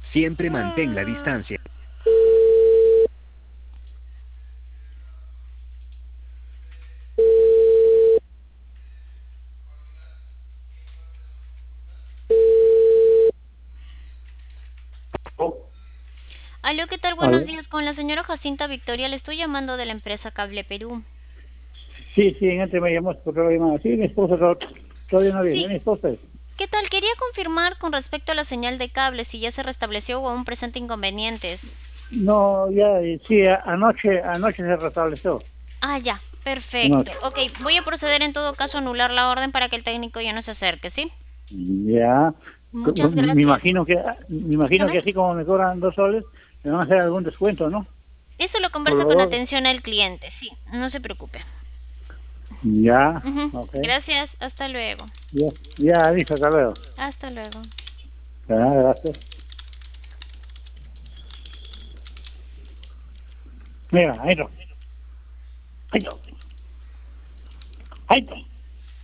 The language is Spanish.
Siempre mantén la distancia. Oh, Aló, ¿qué tal? Buenos ¿aló? días. Con la señora Jacinta Victoria le estoy llamando de la empresa Cable Perú. Sí, sí, en este me llamó por otra llamada. Sí, mi esposa todavía no viene, Sí, mi esposa. ¿qué tal? Quería confirmar con respecto a la señal de cable si ya se restableció o aún presenta inconvenientes. No, ya, sí, anoche se restableció. Ah, ya, perfecto. Anoche. Ok, voy a proceder en todo caso a anular la orden para que el técnico ya no se acerque, ¿sí? Ya. Muchas Me gracias. imagino que, me imagino Dígame. que así como me cobran 2 soles, me van a hacer algún descuento, ¿no? Eso lo Por conversa los con dos. atención al cliente, sí, no se preocupe. Ya, Ujú. ok. Gracias, hasta luego. Ya, ya, listo, hasta luego. Hasta luego. Ya, gracias. Mira, ahí está. Ahí está. Ahí está.